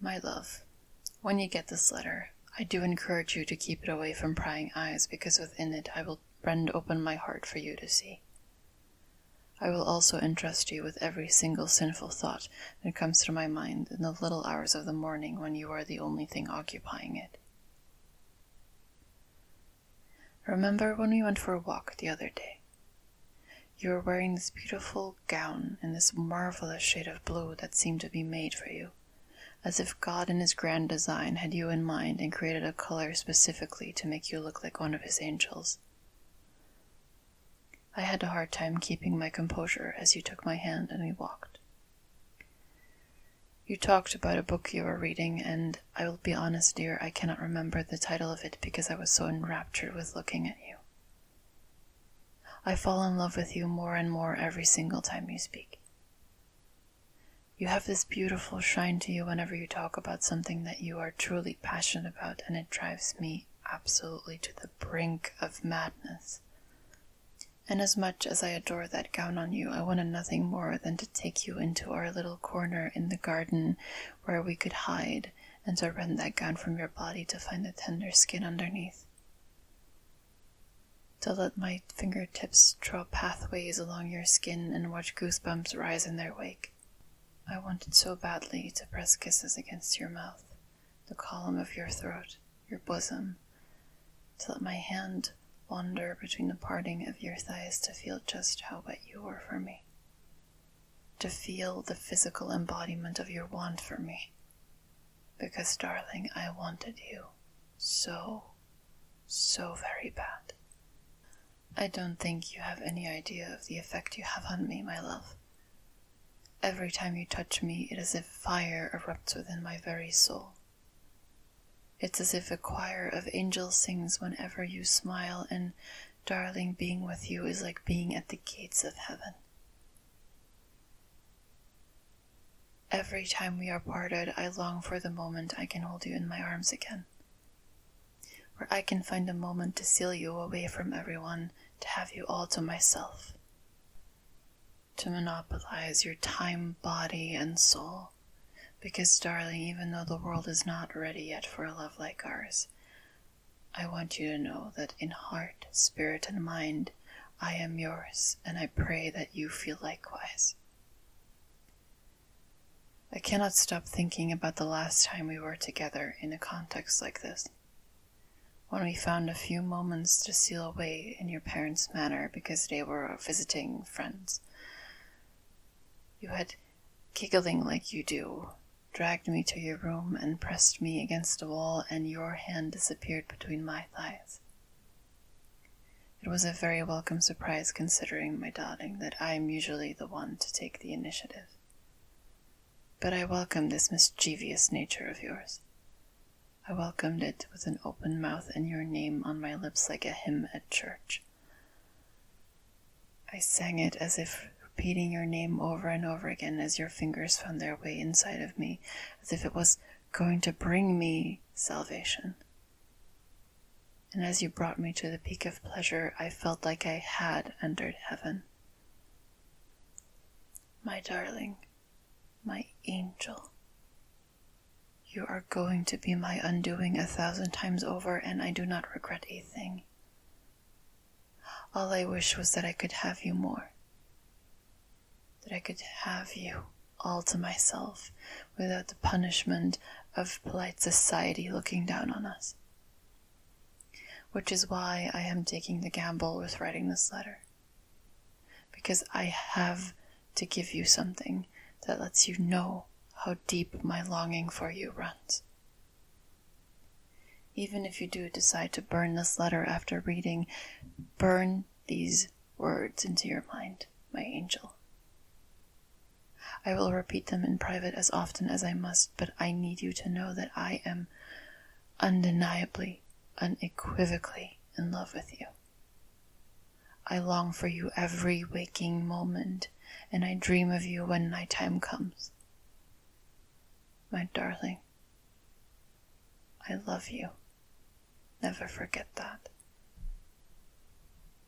My love, when you get this letter, I do encourage you to keep it away from prying eyes, because within it I will rend open my heart for you to see. I will also entrust you with every single sinful thought that comes to my mind in the little hours of the morning when you are the only thing occupying it. Remember when we went for a walk the other day? You were wearing this beautiful gown in this marvelous shade of blue that seemed to be made for you, as if God in his grand design had you in mind and created a color specifically to make you look like one of his angels. I had a hard time keeping my composure as you took my hand and we walked. You talked about a book you were reading, and I will be honest, dear, I cannot remember the title of it because I was so enraptured with looking at you. I fall in love with you more and more every single time you speak. You have this beautiful shine to you whenever you talk about something that you are truly passionate about, and it drives me absolutely to the brink of madness. And as much as I adore that gown on you, I wanted nothing more than to take you into our little corner in the garden where we could hide and to rend that gown from your body to find the tender skin underneath. To let my fingertips draw pathways along your skin and watch goosebumps rise in their wake. I wanted so badly to press kisses against your mouth, the column of your throat, your bosom, to let my hand wander between the parting of your thighs to feel just how wet you were for me. To feel the physical embodiment of your want for me. Because, darling, I wanted you so very bad. I don't think you have any idea of the effect you have on me, my love. Every time you touch me, it is as if fire erupts within my very soul. It's as if a choir of angels sings whenever you smile, and, darling, being with you is like being at the gates of heaven. Every time we are parted, I long for the moment I can hold you in my arms again, where I can find a moment to seal you away from everyone, to have you all to myself, to monopolize your time, body, and soul. Because, darling, even though the world is not ready yet for a love like ours, I want you to know that in heart, spirit, and mind, I am yours, and I pray that you feel likewise. I cannot stop thinking about the last time we were together in a context like this, when we found a few moments to steal away in your parents' manor because they were visiting friends. You had, giggling like you do, dragged me to your room and pressed me against the wall, and your hand disappeared between my thighs. It was a very welcome surprise, considering, my darling, that I am usually the one to take the initiative. But I welcomed this mischievous nature of yours. I welcomed it with an open mouth and your name on my lips like a hymn at church. I sang it as if repeating your name over and over again as your fingers found their way inside of me, as if it was going to bring me salvation. And as you brought me to the peak of pleasure, I felt like I had entered heaven. My darling, my angel, you are going to be my undoing 1,000 times over, and I do not regret a thing. All I wish was that I could have you more. That I could have you all to myself without the punishment of polite society looking down on us. Which is why I am taking the gamble with writing this letter. Because I have to give you something that lets you know how deep my longing for you runs. Even if you do decide to burn this letter after reading, burn these words into your mind, my angel. I will repeat them in private as often as I must, but I need you to know that I am undeniably, unequivocally in love with you. I long for you every waking moment, and I dream of you when nighttime comes. My darling, I love you. Never forget that.